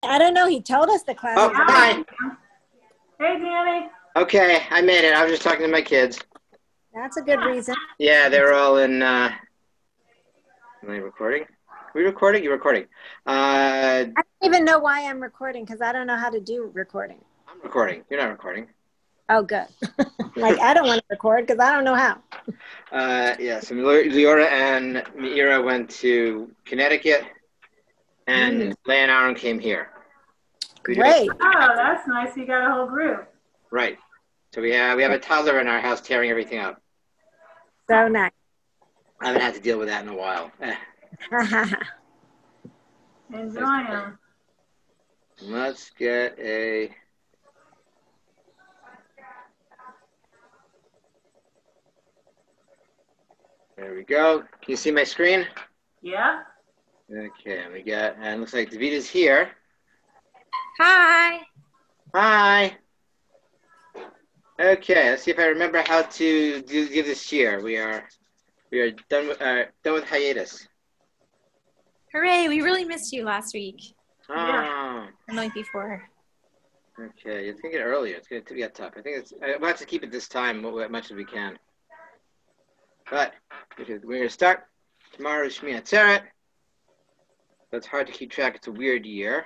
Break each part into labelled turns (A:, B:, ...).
A: I don't know. He told us the class.
B: Oh, hi.
C: Hey, Danny.
B: Okay, I made it. I was just talking to my kids.
A: That's a good reason.
B: Yeah, they were all in, am I recording? Are we recording? You're recording.
A: I don't even know why I'm recording because I don't know how to do recording.
B: I'm recording. You're not recording.
A: Oh, good. Like, I don't want to record because I don't know how.
B: Yeah, so Leora and Meira went to Connecticut, and Leigh and Aaron came here.
A: Great.
C: Oh, that's nice. You got a whole group.
B: Right. So we have a toddler in our house tearing everything up.
A: So nice.
B: I haven't had to deal with that in a while.
C: Enjoy them.
B: Let's get a... There we go. Can you see my screen?
C: Yeah.
B: Okay, we got, and it looks like Davita's here.
D: Hi.
B: Hi. Okay, let's see if I remember how to give this year. We are done with hiatus.
D: Hooray, we really missed you last week.
B: Oh.
C: Yeah.
D: And the week before.
B: Okay, it's gonna get earlier. It's gonna get tough. I think we'll have to keep it this time as much as we can. But we're gonna start tomorrow is Shmini Atzeret. So it's hard to keep track. It's a weird year,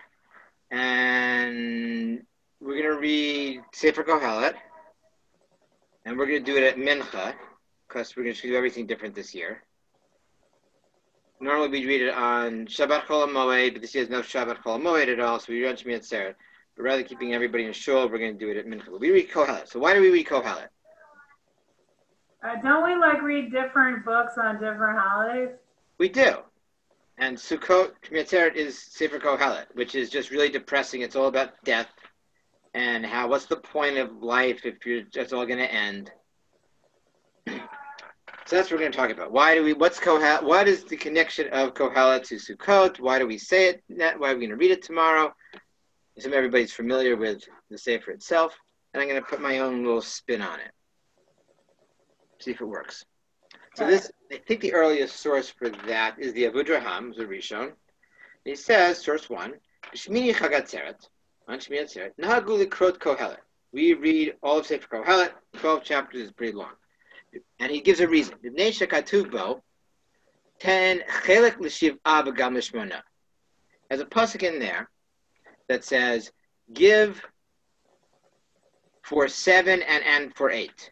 B: and we're gonna read Sefer Kohelet, and we're gonna do it at Mincha because we're gonna do everything different this year. Normally we read it on Shabbat Chol HaMoed, but this year there's no Shabbat Chol HaMoed at all, so we read Shmini Atzeret. But rather keeping everybody in shul, we're going to do it at Mincha. We read Kohelet. So why do we read Kohelet?
C: Don't we read different books on different holidays?
B: We do. And Sukkot, Shmini Atzeret is Sefer Kohelet, which is just really depressing. It's all about death and what's the point of life if it's all going to end. So that's what we're going to talk about. What's Kohelet? What is the connection of Kohelet to Sukkot? Why do we say it? Why are we going to read it tomorrow? Assume everybody's familiar with the Sefer itself, and I'm going to put my own little spin on it. See if it works. So this, I think the earliest source for that is the Avudraham, the Rishon. He says, source 1, Shmini Chag Atzeret, on Shmini Atzeret, Nahagu Likrot Kohelet. We read all of Sefer Kohelet, 12 chapters is pretty long. And he gives a reason. B'nei shekatuv bo, ten chelek l'shiv'a v'gam l'shmona. There's a pasuk in there that says, give for 7 and for 8.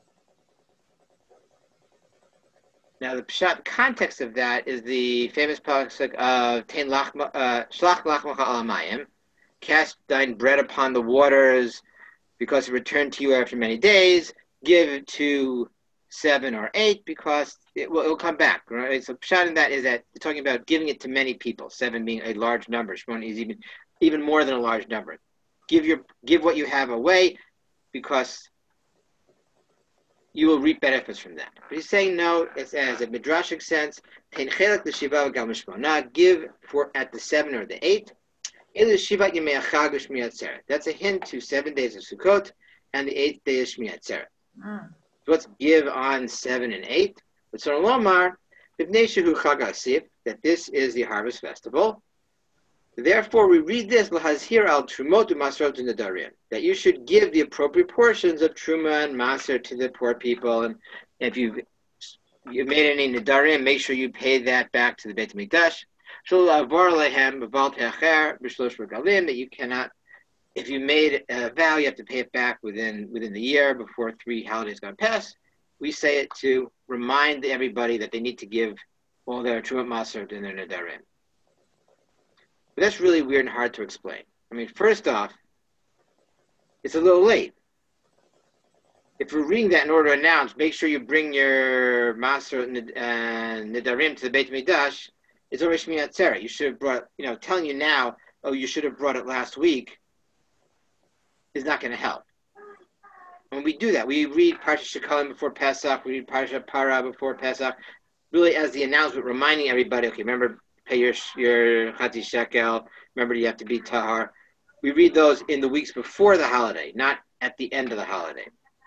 B: Now, the pshat context of that is the famous pasuk of shlach lachmacha al hamayim, cast thine bread upon the waters, because it returned to you after many days. Give to 7 or 8 because it will come back. Right? So pshat in that is that you're talking about giving it to many people. 7 being a large number. Shmona is even more than a large number. Give what you have away because you will reap benefits from that. But he's saying no, it's as a midrashic sense, give for at the 7 or the 8. That's a hint to 7 days of Sukkot and the 8th day of Shmini Atzeret. So let's give on 7 and 8. But so Lomar, that this is the harvest festival. Therefore, we read this lahazhir al trumot u'masrot u'nedarim, that you should give the appropriate portions of truma and maser to the poor people, and if you made any nedarim, make sure you pay that back to the Beit Hamikdash. That you cannot, if you made a vow, you have to pay it back within the year before 3 holidays gone past. We say it to remind everybody that they need to give all their truma maser and their nedarim. But that's really weird and hard to explain. I mean, first off, it's a little late. If we're reading that in order to announce, make sure you bring your maser and nedarim to the Beit Hamikdash, it's already Shmini Atzeret. You should have brought, telling you now, oh, you should have brought it last week, is not going to help. When we do that, we read Parsha Shekalim before Pesach, we read Parsha Para before Pesach, really as the announcement, reminding everybody, okay, remember, pay your Chati Shekel, remember you have to be Tahar. We read those in the weeks before the holiday, not at the end of the holiday.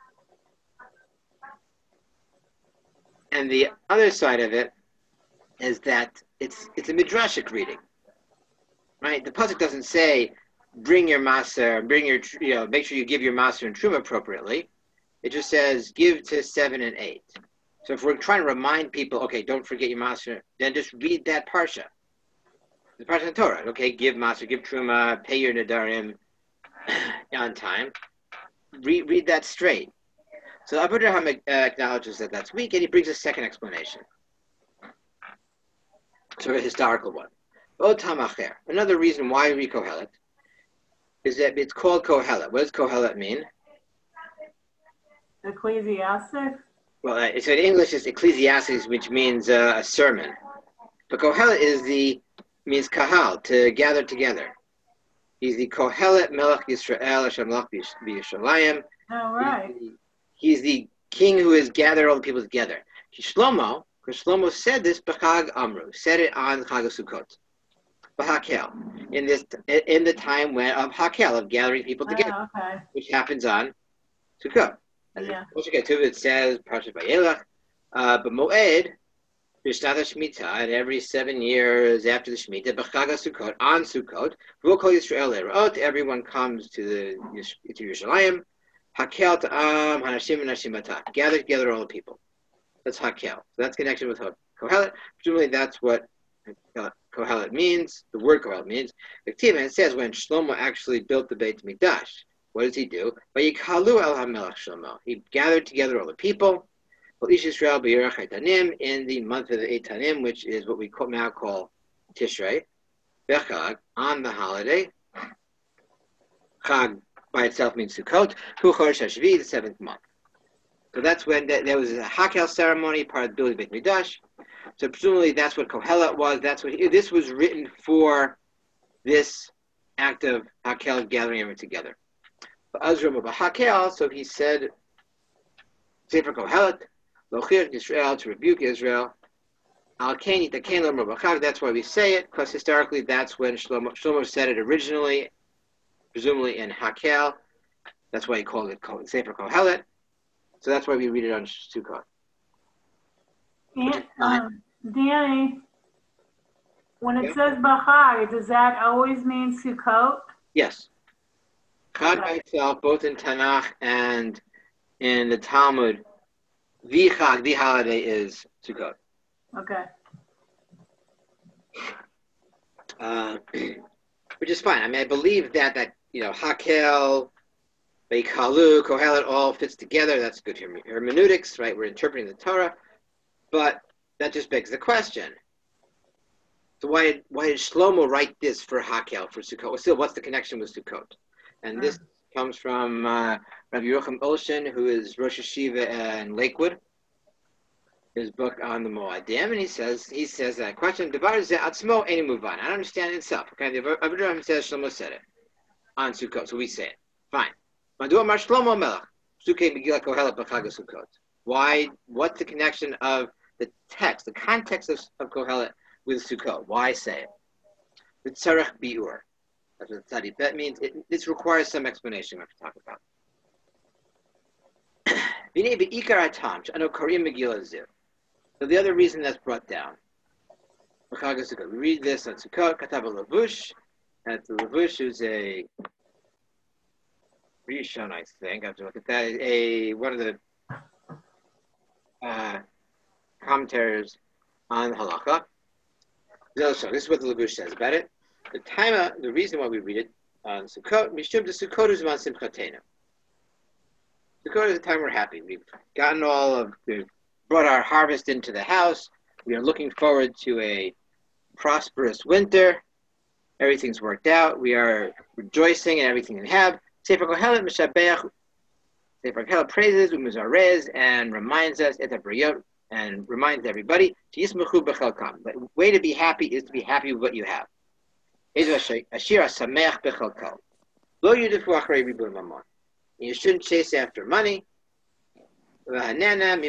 B: And the other side of it is that it's a midrashic reading. right? The pasuk doesn't say bring your maser, make sure you give your maser and truma appropriately. It just says give to 7 and 8. So if we're trying to remind people, okay, don't forget your maser, then just read that parsha. The parsha of the Torah, okay, give maser, give truma, pay your nadarim on time. Read that straight. So Abu Draham acknowledges that that's weak, and he brings a second explanation. So a historical one. Another reason why we read Kohelet is that it's called Kohelet. What does Kohelet mean?
C: Ecclesiastic?
B: Well, so in English it's Ecclesiastes, which means a sermon. But Kohelet means kahal, to gather together. He's the Kohelet Melech Yisrael Hashem Melech B'Yishalayim.
C: Oh, right.
B: He's the king who has gathered all the people together. Shlomo, because Shlomo said this, B'Chag Amru, said it on Chag Sukkot, B'Hakel, in the time of Hakel, of gathering people together,
C: okay.
B: which happens on Sukkot.
C: Yeah.
B: It says Parashat Vayelach, but Moed, B'Shnat HaShemitah, and every 7 years after the Shemitah, B'Chag Sukkot, on Sukkot, V'Kol Yisrael Le'Ra'ot, everyone comes to Yerushalayim, Hakel Ta'am Hanashim Nashimata. Gather together all the people. That's Hakel. So that's connection with Kohelet. Presumably that's what Kohelet means. The word Kohelet means. It says when Shlomo actually built the Beit Mikdash, what does he do? Vayikalu El HaMelech Shlomo. He gathered together all the people. Ish Yisrael B'Yerach Haitanim, in the month of the Eitanim, which is what we now call Tishrei. Bechag, on the holiday. Chag by itself means Sukkot, Hu Chodesh HaShvi, the 7th month. So that's when there was a Hakel ceremony, part of the building of Beit Mikdash. So presumably that's what Kohelet was. This was written for this act of Hakel, gathering everyone together. But Azram of Hakel, so he said, Sefer Kohelet, Lochir Yisrael, to rebuke Israel. Al-Kain Yitakein Lo B'Chag, that's why we say it, because historically that's when Shlomo said it originally, presumably in Hakel. That's why he called it Sefer Kohelet. So that's why we read it on Sukkot.
C: Danny, when it says B'Chag, does that always mean Sukkot?
B: Yes. Chag by itself, both in Tanakh and in the Talmud, the Chag, the holiday, is Sukkot.
C: Okay.
B: Which is fine. I mean, I believe that Hakel, Beikalu, Kohelet all fits together. That's good hermeneutics, right? We're interpreting the Torah. But that just begs the question. So why did Shlomo write this for Hakel, for Sukkot? Well, still, what's the connection with Sukkot? And this comes from Rabbi Yerucham Olshin, who is Rosh Hashiva in Lakewood. His book on the Moadim, and he says that question, Devar ze atzmo eni muvan. I don't understand it itself. Okay, the Avraham says Shlomo said it on Sukkot, so we say it. Fine. Madu amar Shlomo Melech, Sukkei Megillah Kohelet b'Chag Sukkot. Why? What's the connection of the text, the context of Kohelet with Sukkot? Why say it? V'tzarech biur. That's what study. That means this requires some explanation. We have to talk about. V'nei be'ikar hatam she'anu korim Megillah zeh. So the other reason that's brought down, we read this on Sukkot, Katav Lavush, and the Lavush is a Rishon, I think. I have to look at that. One of the commentators on Halacha. So this is what the Lavush says about it. The reason why we read it on Sukkot, Mishum the Sukkot is man simchatenu. Sukkot is the time we're happy. We've gotten we've brought our harvest into the house. We are looking forward to a prosperous winter. Everything's worked out. We are rejoicing in everything we have. Sefer Kohelet Meshabeach. Sefer Kohelet praises Umizarez and reminds us and reminds everybody to Yismechu Bechelkam. The way to be happy is to be happy with what you have. Ashir Sameach Bechelkam. Lo Yudifu Achrei Ribur Mamon. You shouldn't chase after money. And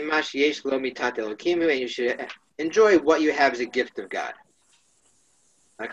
B: you should enjoy what you have as a gift of God. That's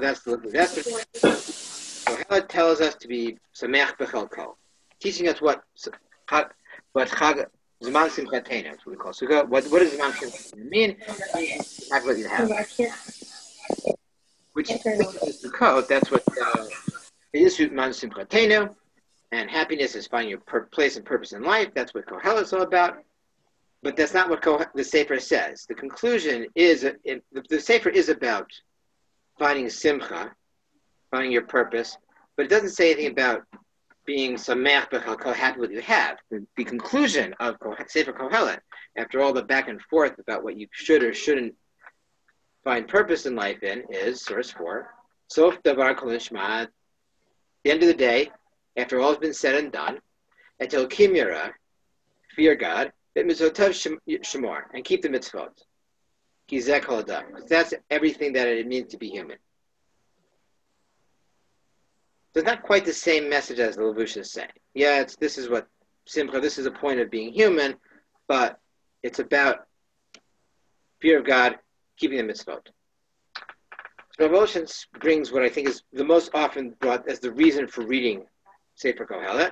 B: Kohelet tells us to be sameach b'chelko, teaching us what zman simchatenu, that's what we call sukkah. What does zman simchatenu mean? Have what you have. which is the code. That's what Yisut Man Simchatenu, and happiness is finding your place and purpose in life. That's what Kohelet is all about. But that's not what the Sefer says. The conclusion is the Sefer is about finding simcha, finding your purpose, but it doesn't say anything about being sameach b'chalko, happy with what you have. The conclusion of Sefer Kohelet, after all the back and forth about what you should or shouldn't find purpose in life in, is source 4. Sof davar kol nishma. At the end of the day, after all has been said and done, etel kim yara, fear God, mitzvotav shemor, and keep the mitzvot. Ki zeh kol adam. That's everything that it means to be human. So it's not quite the same message as the Levush is saying. Yeah, this is what simcha, this is a point of being human, but it's about fear of God, keeping the mitzvot. So Rav Oshin brings what I think is the most often brought as the reason for reading Sefer Kohelet.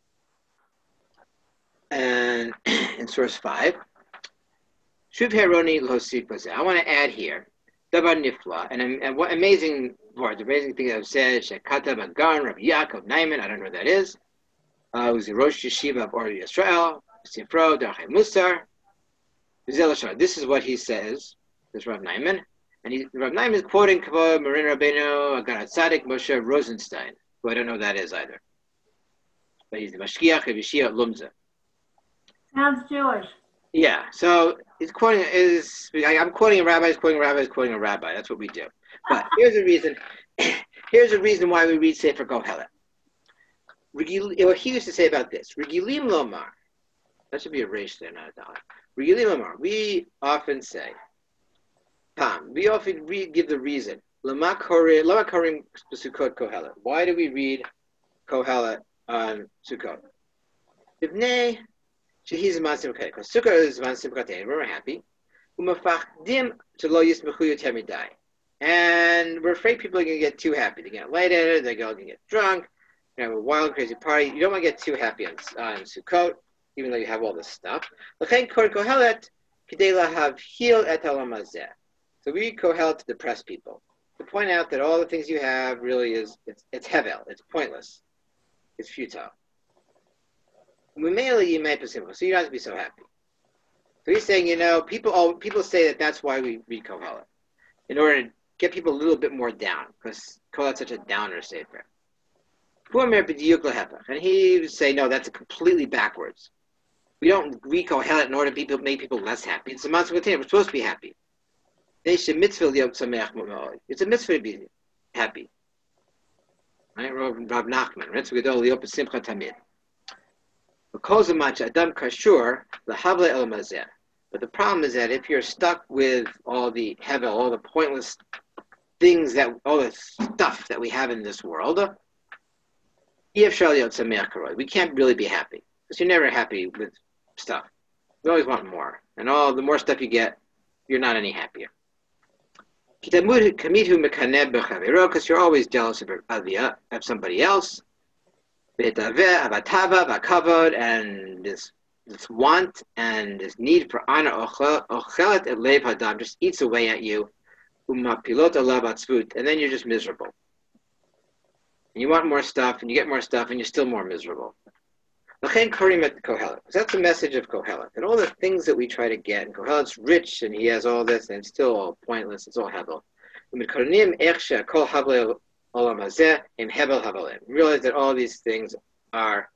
B: And in source 5, Shuv Heroni Losik Bazeh. I want to add here, Dabar Nifla, and what amazing words, amazing thing that I've said, Shekata Magan, Rabbi Yaakov Naiman, I don't know what that is. It was the Rosh Yeshiva of Or Yisrael, Sifro, Darchei Musar. This is what he says, this Rav Naiman. And Rav Naiman is quoting Kavod Marin Rabbeinu Agar Tzadik Moshe Rosenstein, who I don't know who that is either. But he's the Mashgiach of Yeshiva Lumza.
C: Sounds Jewish.
B: Yeah, so he's quoting I'm quoting a rabbi, he's quoting a rabbi, he's quoting a rabbi. That's what we do. But here's a reason. Here's a reason why we read Sefer Kohelet. What he used to say about this, Regilim Lomar. That should be a resh there, not a dollar. Regilim Lomar. We often say, we often give the reason. Lama Karim Sukkot Kohelet. Why do we read Kohelet on Sukkot? Ibnei. She's masim okay. Because Sukkot is masim katein. We're happy. Umafachdim to lo yismechu yoter midai. And we're afraid people are going to get too happy. They're going to light at it. They're going to get drunk. They're going to have a wild, crazy party. You don't want to get too happy on Sukkot, even though you have all this stuff. L'chein kor kohelet k'dei lahav hil et haolam hazeh. So we read Kohelet to depress people, to point out that all the things you have really it's hevel. It's pointless. It's futile. So you don't have to be so happy. So he's saying, people say that that's why we read Kohelet, in order to get people a little bit more down, because Kohelet's such a downer sefer. And he would say, no, that's completely backwards. We don't read Kohelet in order to make people less happy. It's a matzah container. We're supposed to be happy. It's a mitzvah to be happy. Right? Rav Nachman. But the problem is that if you're stuck with all the hevel, all the pointless things, all the stuff that we have in this world, we can't really be happy. Because you're never happy with stuff. You always want more. And the more stuff you get, you're not any happier. Because you're always jealous of somebody else. And this want and this need for honor just eats away at you. And then you're just miserable. And you want more stuff, and you get more stuff, and you're still more miserable. That's the message of Kohelet. And all the things that we try to get, and Kohelet's rich, and he has all this, and it's still all pointless, it's all hevel. Realize that all these things are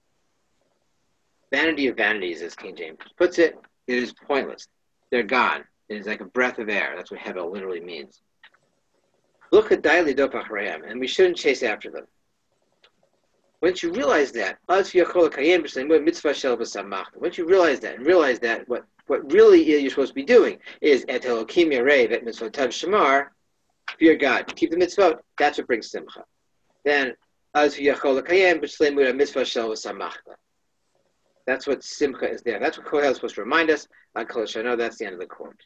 B: vanity of vanities, as King James puts it. It is pointless. They're gone. It is like a breath of air. That's what hevel literally means. Look at daily dopachrayam, and we shouldn't chase after them. Once you realize that, once you realize that, and realize that what really you're supposed to be doing is et Elokim yarev et mitzvotav shamar, fear God, keep the mitzvot. That's what brings simcha. Then that's what simcha is there. That's what Kohelet is supposed to remind us. I know that's the end of the quote.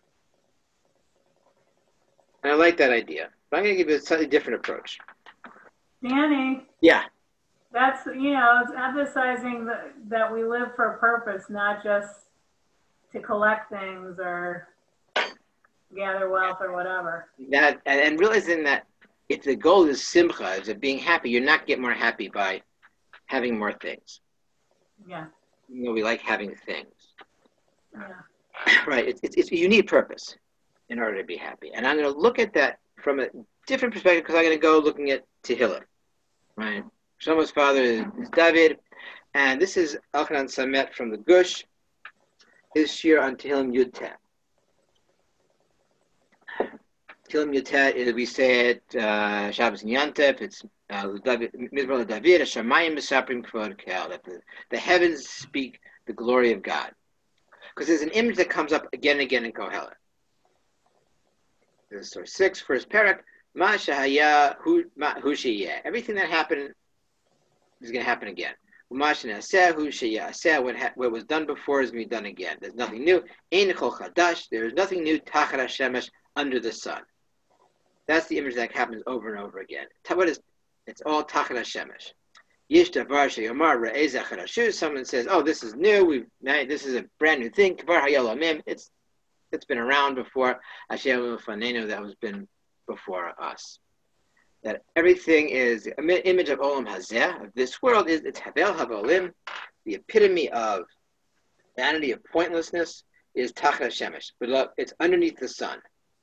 B: And I like that idea. But I'm going to give you a slightly different approach.
C: Danny.
B: Yeah.
C: That's, it's emphasizing that we live for a purpose, not just to collect things or gather wealth or whatever.
B: That and realizing that if the goal is simcha, is of being happy, you're not getting more happy by having more things.
C: Yeah.
B: You know, we like having things.
C: Yeah.
B: Right. It's you need purpose in order to be happy. And I'm going to look at that from a different perspective because I'm going to go looking at Tehillah. Right. Shlomo's father is David, and this is Elchanan Samet from the Gush. His shir on Tehillim Yud Tet. Tehillim Yud Tet is, we say it Shabbos and Yantef. It's Mizmor David, Hashemayim Mesaprim Kvod Kel, that the heavens speak the glory of God. Because there's an image that comes up again and again in Kohelet. This is source 6, first parak. Ma shahaya hu sheyeh. Everything that happened is going to happen again. What was done before is going to be done again. There's nothing new. Ein kol chadash. There is nothing new. Tachat hashemesh, under the sun. That's the image that happens over and over again. It's all tachat hashemesh. Yish davar sheyomar re'eh zachar hashu. Someone says, "Oh, this is new. This is a brand new thing." Kvar hayalamim. It's been around before. Asher lefanenu, that was been before us. That everything is an image of Olam Hazeh, of this world, is it's Havel Havolim, the epitome of vanity, of pointlessness, is Tachat Shemesh. But look, it's underneath the sun.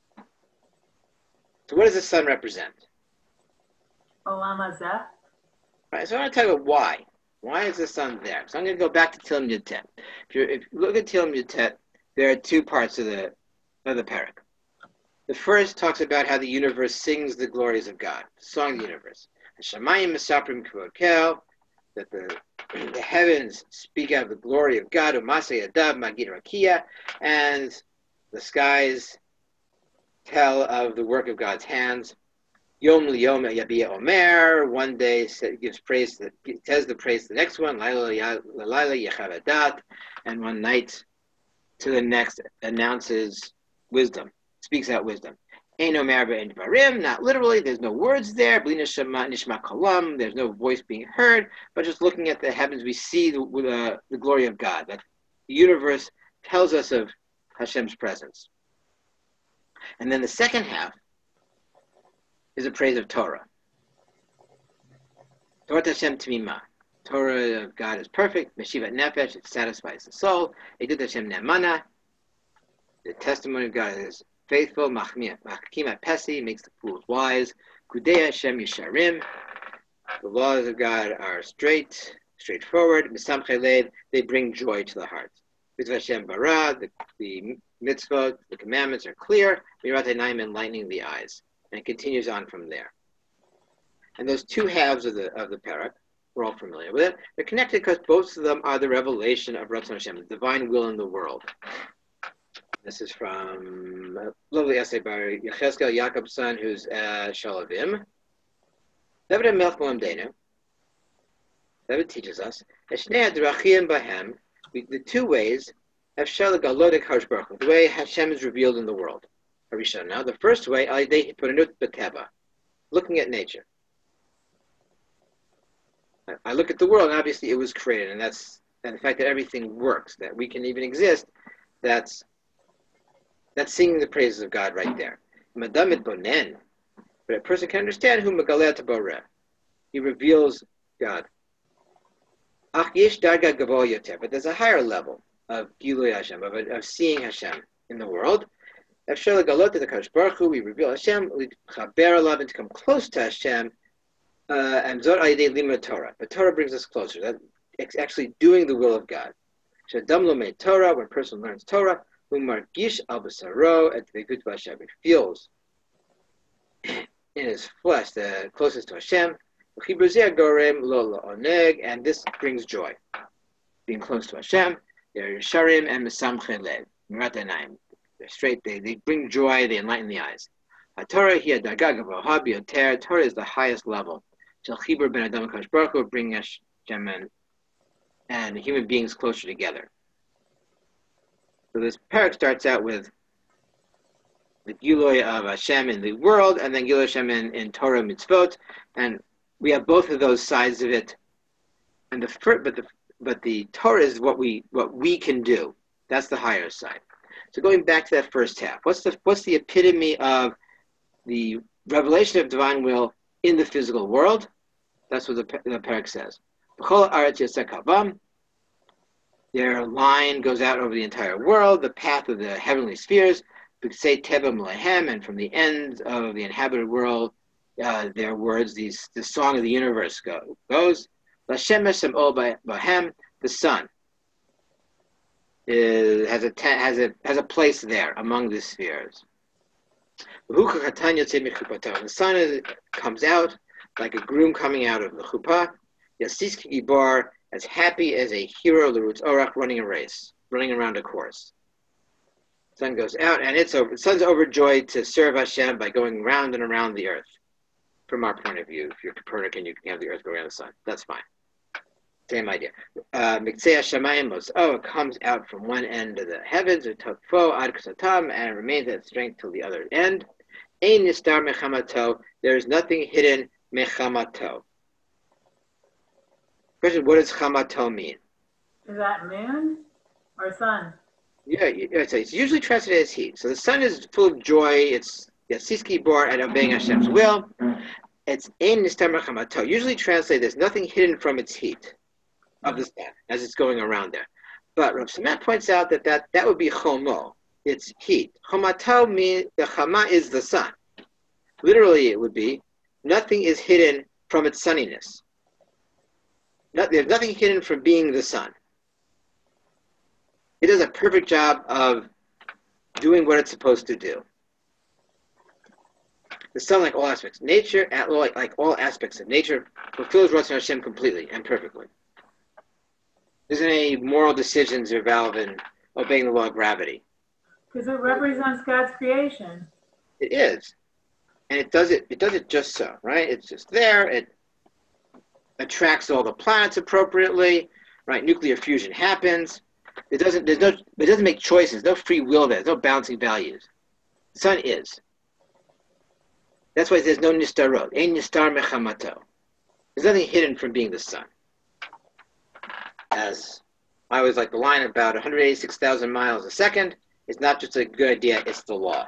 B: So what does the sun represent?
C: Olam Hazeh.
B: Right, so I want to talk about why. Why is the sun there? So I'm going to go back to Tehillim Yud Tet. If you look at Tehillim Yud Tet, there are two parts of the parak. The first talks about how the universe sings the glories of God, the song of the universe. Hashemayim Mesaprim Kvod Kel, that the heavens speak out of the glory of God, Umasei Adav Magid Rakia, and the skies tell of the work of God's hands. Yom Liyom Yabia Omer, one day gives praise, says the praise to the next one, Laila Yechav, and one night to the next announces wisdom. Speaks out wisdom. Eino merba and varim, not literally, there's no words there. Bli nishma kalam, there's no voice being heard, but just looking at the heavens, we see the glory of God. That the universe tells us of Hashem's presence. And then the second half is a praise of Torah. Torah Hashem Tmima. Torah of God is perfect. Meshivat Nefesh, it satisfies the soul. Edut Hashem Ne'emana, the testimony of God is faithful. Machkim Pesi, makes the fools wise. Kudei Hashem Yesharim, the laws of God are straightforward. Misamchei Lev, they bring joy to the heart. Mitzvah Hashem Bara, the mitzvot, the commandments are clear. Mirat Einayim, enlightening the eyes. And it continues on from there. And those two halves of the parak, we're all familiar with it. They're connected because both of them are the revelation of Ratzon Hashem, the divine will in the world. This is from a lovely essay by Yechezkel Jacobson, who's Shalavim. David Melch Molamdenu. David teaches us the two ways the way Hashem is revealed in the world. Now, the first way, looking at nature. I look at the world, and obviously it was created, and the fact that everything works, that we can even exist, that's singing the praises of God right there. But a person can understand who Megaleh Taboreh. He reveals God. But there's a higher level of Gilui Hashem, of seeing Hashem in the world. We reveal Hashem, and to come close to Hashem, and Torah. But Torah brings us closer. That's actually doing the will of God. Torah, when a person learns Torah, Umargish al basaro at the good Hashem. He feels in his flesh the closest to Hashem. And this brings joy. Being close to Hashem, they're Yesharim and Mesamchei Lev. They're straight, they bring joy, they enlighten the eyes. Torah here, Torah is the highest level. Chibur ben Adam Kadosh Baruch Hu, bring Hashem and human beings closer together. So this parak starts out with the Gilui of Hashem in the world, and then Gilui Hashem in Torah mitzvot, and we have both of those sides of it. And but the Torah is what we can do. That's the higher side. So going back to that first half, what's the epitome of the revelation of divine will in the physical world? That's what the parak says. Their line goes out over the entire world, the path of the heavenly spheres, and from the ends of the inhabited world, their words, the song of the universe goes. The sun has a place there among the spheres. The sun comes out like a groom coming out of the chuppah. Yasisk Gibar, as happy as a hero, L'Rutz Orach, running a race, running around a course. The sun goes out, and the sun's overjoyed to serve Hashem by going round and around the earth. From our point of view, if you're Copernican, you can have the earth go around the sun. That's fine. Same idea. It comes out from one end of the heavens, and it remains at strength till the other end. There is nothing hidden mechamato. Question: what does chamato mean?
C: Is that moon or sun?
B: Yeah, it's usually translated as heat. So the sun is full of joy. It's siski bar and obeying Hashem's will. It's ein nistar mechamato. Usually translated, there's nothing hidden from its heat of the sun as it's going around there. But Rav Samet points out that would be chomo. It's heat. Chomato means the chama is the sun. Literally, it would be nothing is hidden from its sunniness. There's nothing hidden from being the sun. It does a perfect job of doing what it's supposed to do. The sun, like all aspects, nature, like all aspects of nature, fulfills Ratzon Hashem completely and perfectly. There isn't any moral decisions involved in obeying the law of gravity.
C: Because it represents God's creation.
B: It is, and it does it just so, right? It's just there. It attracts all the planets appropriately, right? Nuclear fusion happens. It doesn't make choices. No free will there. There's no balancing values. The sun is. That's why there's no nistarot. Ein nistar mechamato. There's nothing hidden from being the sun. As I always like the line about 186,000 miles a second. It's not just a good idea, it's the law.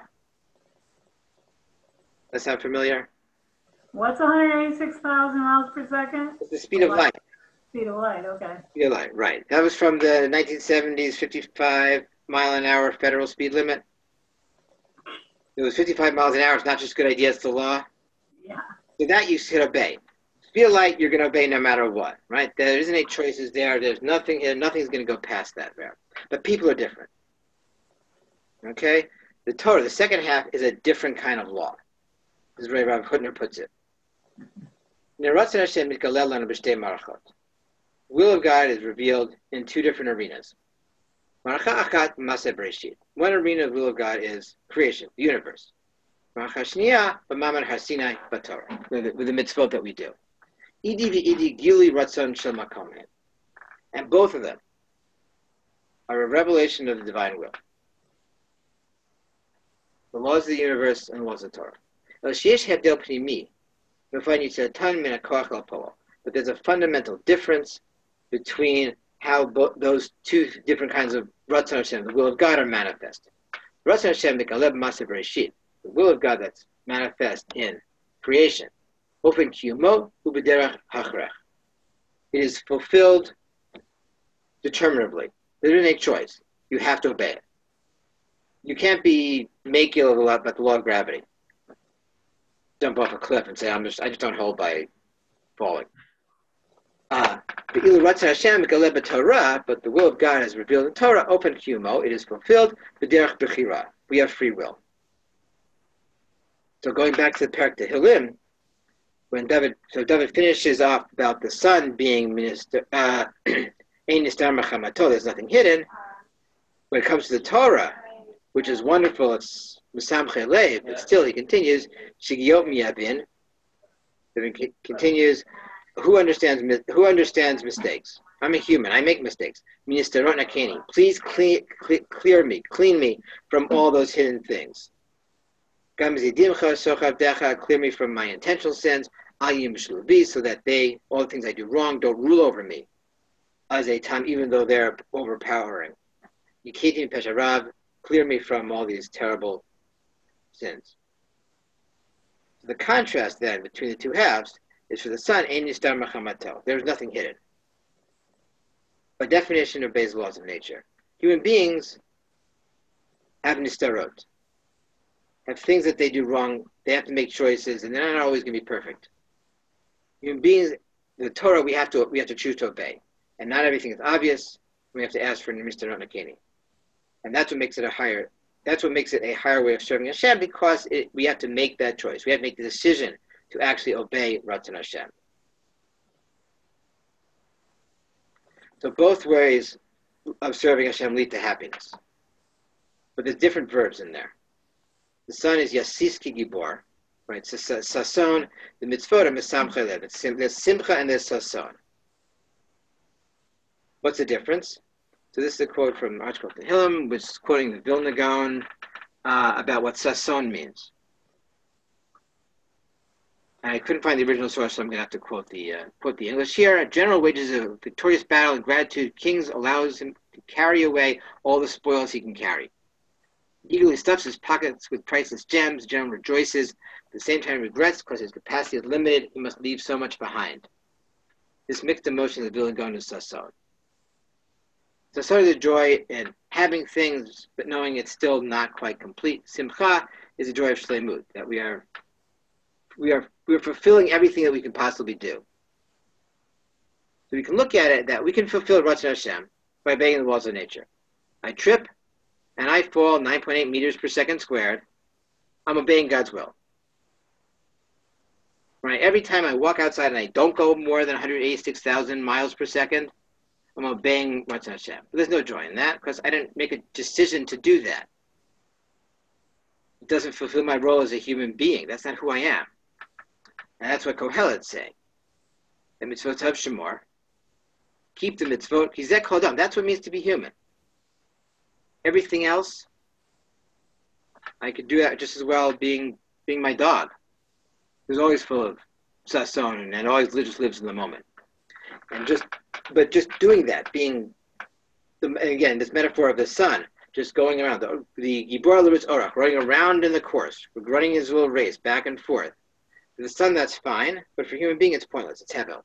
B: That sound familiar?
C: What's 186,000 miles per second?
B: It's the speed of light.
C: Speed of light, okay.
B: Speed of light, right. That was from the 1970s 55 mile an hour federal speed limit. It was 55 miles an hour. It's not just a good idea, it's the law.
C: Yeah.
B: So that you should obey. Speed of light, you're going to obey no matter what, right? There isn't any choices there. There's nothing, nothing's going to go past that there. But people are different. Okay? The Torah, the second half, is a different kind of law. This is the way Rav Hutner puts it. The will of God is revealed in two different arenas. One arena of the will of God is creation, the universe. With the mitzvot that we do. And both of them are a revelation of the divine will. The laws of the universe and the laws of Torah. But there's a fundamental difference between how those two different kinds of Ratzon Hashem, the will of God, are manifest. Ratzon Hashem, the will of God that's manifest in creation. It is fulfilled determinably. There isn't a choice. You have to obey it. You can't be makil about the law of gravity. Jump off a cliff and say, I just don't hold by falling. But the will of God is revealed in Torah, open kumo, it is fulfilled, b'derech b'chira. We have free will. So going back to the Perek Tehillim, when David finishes off about the sun being there's nothing hidden. When it comes to the Torah, which is wonderful, it's Mesamche Lev, but still he continues, Shigiyot miyabin. He continues, who understands mistakes? I'm a human, I make mistakes. Ministerot nakeni. Please clean me from all those hidden things. Clear me from my intentional sins, so that all the things I do wrong, don't rule over me as a time, even though they're overpowering. clear me from all these terrible sins. So the contrast then between the two halves is for the sun, ein nistar machamato. There's nothing hidden. By definition, obeys the laws of nature. Human beings have nistarot, have things that they do wrong. They have to make choices, and they're not always going to be perfect. Human beings, the Torah, we have to choose to obey, and not everything is obvious. We have to ask for nistarot nakeni, and that's what makes it a higher. That's what makes it a higher way of serving Hashem, because we have to make that choice. We have to make the decision to actually obey Ratzon Hashem. So both ways of serving Hashem lead to happiness. But there's different verbs in there. The sun is Yasis ki Gibor, right? Sason, the mitzvot are Mesamcha Lev. There's Simcha and there's Sason. What's the difference? So this is a quote from Archibald Tehillim, which is quoting the Vilna Gaon about what Sason means. And I couldn't find the original source, so I'm going to have to quote the English here. General wages of victorious battle and gratitude, kings allows him to carry away all the spoils he can carry. He eagerly stuffs his pockets with priceless gems. The general rejoices, at the same time regrets because his capacity is limited. He must leave so much behind. This mixed emotion of the Vilna Gaon is Sason. Sason is a joy in having things, but knowing it's still not quite complete. Simcha is a joy of shleimut, that we are fulfilling everything that we can possibly do. So we can look at it that we can fulfill Ratzon Hashem by obeying the laws of nature. I trip and I fall 9.8 meters per second squared. I'm obeying God's will. Right? Every time I walk outside and I don't go more than 186,000 miles per second, I'm obeying Ratzon Hashem. But there's no joy in that because I didn't make a decision to do that. It doesn't fulfill my role as a human being. That's not who I am. And that's what Kohelet say. The mitzvot of Shemor. Keep the mitzvot. Kizek Chodam. That's what it means to be human. Everything else, I could do that just as well being my dog. Who's always full of sason and always just lives in the moment. But just doing that, again, this metaphor of the sun, just going around, the Gibor L'Ritz Orach, running around in the course, running his little race back and forth. For the sun, that's fine, but for human being, it's pointless. It's hevel,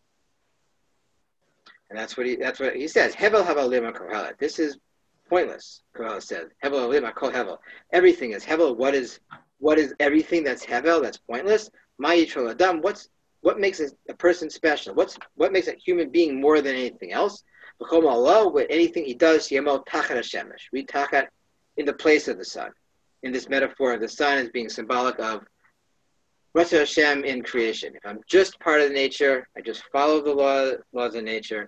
B: and that's what he says. Hevel havalim kohelet. This is pointless. Kohelet says hevel havalim kol hevel. Everything is hevel. What is everything that's hevel? That's pointless. Ma yitro adam. What makes a person special? What makes a human being more than anything else? B'chol Allah, with anything he does, yemo tachat hashemesh. We tachat in the place of the sun. In this metaphor of the sun as being symbolic of Ratzon Hashem in creation. If I'm just part of nature, I just follow the laws of nature.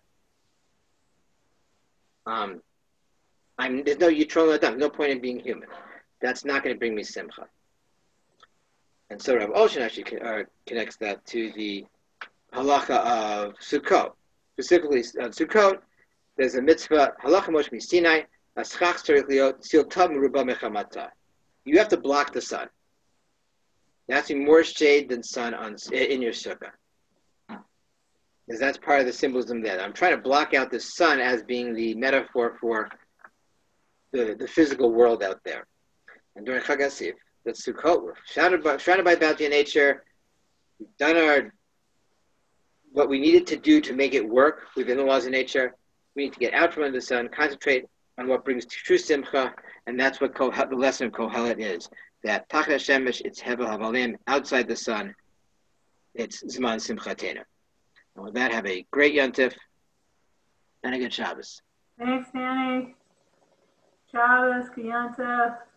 B: There's no yitron adam, no point in being human. That's not going to bring me simcha. And so Rav Oshin actually connects that to the halacha of Sukkot. Specifically, on Sukkot, there's a mitzvah, halacha Moshe Sinai, aschach tzarich liot sil tav meruba mechamata. You have to block the sun. There has to be more shade than sun in your sukkah. Because that's part of the symbolism there. I'm trying to block out the sun as being the metaphor for the physical world out there. And during Chag HaSif, that's Sukkot, we're surrounded by bounty of nature. We've done what we needed to do to make it work within the laws of nature. We need to get out from under the sun, concentrate on what brings true simcha, and that's what the lesson of Kohelet is. That Tachat Hashemesh, it's Hevel Havalim, outside the sun, it's Zman Simchatena. And with that, have a great Yontif and a good Shabbos.
C: Thanks, Danny. Shabbos, Yontif.